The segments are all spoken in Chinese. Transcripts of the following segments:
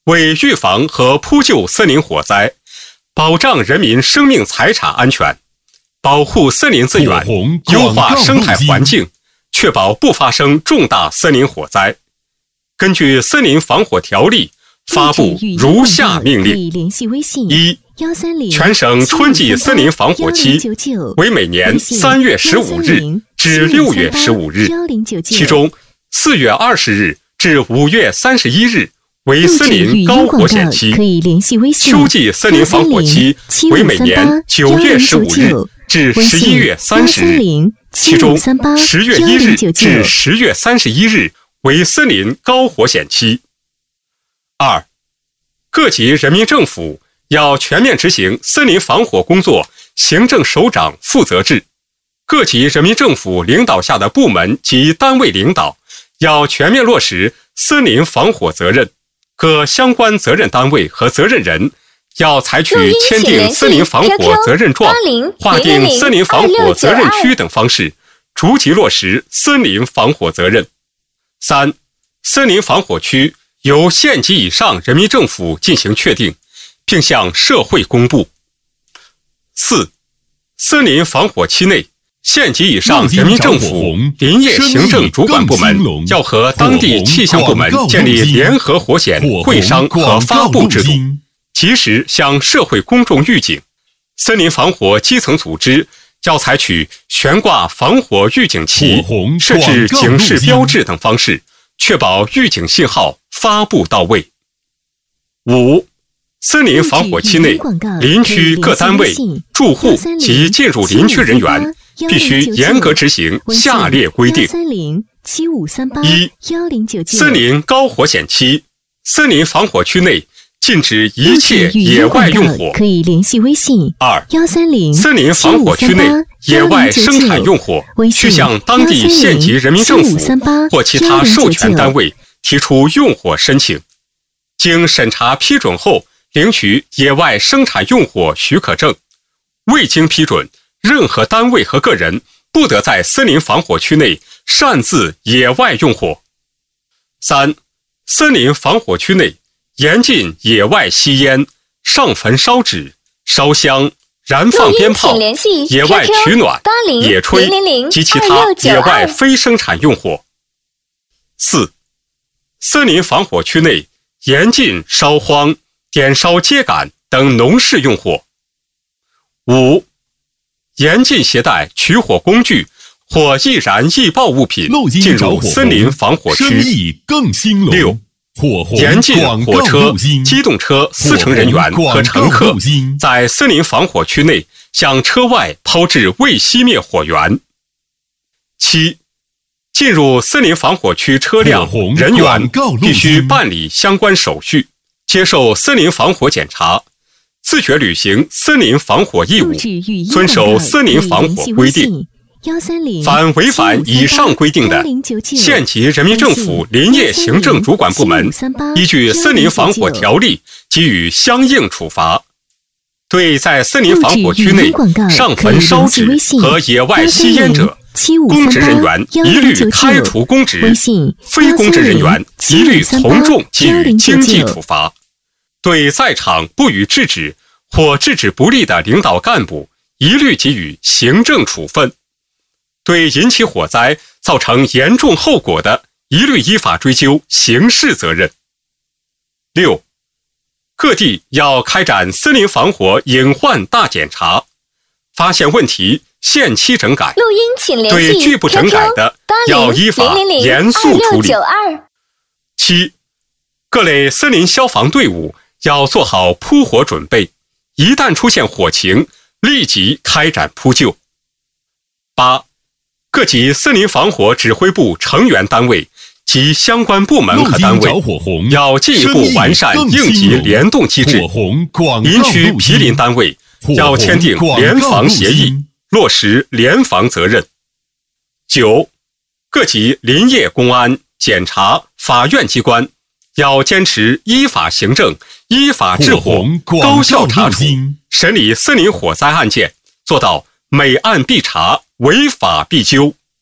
为预防和扑救森林火灾，保障人民生命财产安全，保护森林资源，优化生态环境，确保不发生重大森林火灾。根据《森林防火条例》发布如下命令：一、全省春季森林防火期为每年3月15日至6月15日，其中4月20日至5月31日为森林高火险期，秋季森林防火期为每年9月15日至11月30日，其中10月1日至10月31日为森林高火险期。二、各级人民政府要全面执行森林防火工作行政首长负责制，各级人民政府领导下的部门及单位领导要全面落实森林防火责任，各相关责任单位和责任人要采取签订森林防火责任状、划定森林防火责任区等方式，逐级落实森林防火责任。三、森林防火区由县级以上人民政府进行确定，并向社会公布。四、森林防火期内，县级以上人民政府林业行政主管部门要和当地气象部门建立联合火险会商和发布制度，及时向社会公众预警。森林防火基层组织要采取悬挂防火预警旗、设置警示标志等方式，确保预警信号发布到位。五、森林防火期内，林区各单位、住户及进入林区人员必须严格执行下列规定：一、森林高火险期，森林防火区内禁止一切野外用火。二、森林防火区内野外生产用火，需向当地县级人民政府或其他授权单位提出用火申请，经审查批准后领取野外生产用火许可证，未经批准，任何单位和个人不得在森林防火区内擅自野外用火。三、森林防火区内严禁野外吸烟、上坟烧纸、烧香、燃放鞭炮、野外取暖、野炊及其他野外非生产用火。四、森林防火区内严禁烧荒、点烧秸秆等农事用火。五、严禁携带取火工具或易燃易爆物品进入森林防火区。六、严禁火车、机动车司乘人员和乘客在森林防火区内向车外抛掷未熄灭火源。七、进入森林防火区车辆、人员必须办理相关手续，接受森林防火检查，自觉履行森林防火义务，遵守森林防火规定。凡违反以上规定的，县级人民政府林业行政主管部门依据《森林防火条例》给予相应处罚。对在森林防火区内上坟烧纸和野外吸烟者，公职人员一律开除公职，非公职人员一律从重给予经济处罚。对在场不予制止或制止不力的领导干部，一律给予行政处分。对引起火灾造成严重后果的，一律依法追究刑事责任。六、各地要开展森林防火隐患大检查，发现问题限期整改，对拒不整改的要依法严肃处理。七、各类森林消防队伍要做好扑火准备，一旦出现火情，立即开展扑救。八、各级森林防火指挥部成员单位及相关部门和单位要进一步完善应急联动机制，林区毗邻单位要签订联防协议，落实联防责任。九、各级林业公安、检察、法院机关要坚持依法行政、依法治火，高效查处，审理森林火灾案件，做到每案必查，违法必究。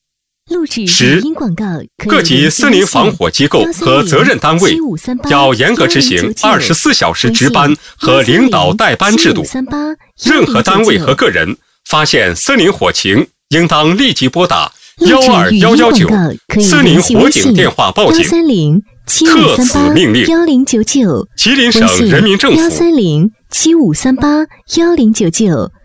10、各级森林防火机构和责任单位要严格执行24小时值班和领导带班制度。任何单位和个人发现森林火情，应当立即拨打12119森林火警电话报警。特此命令，吉林省人民政府。 13075381099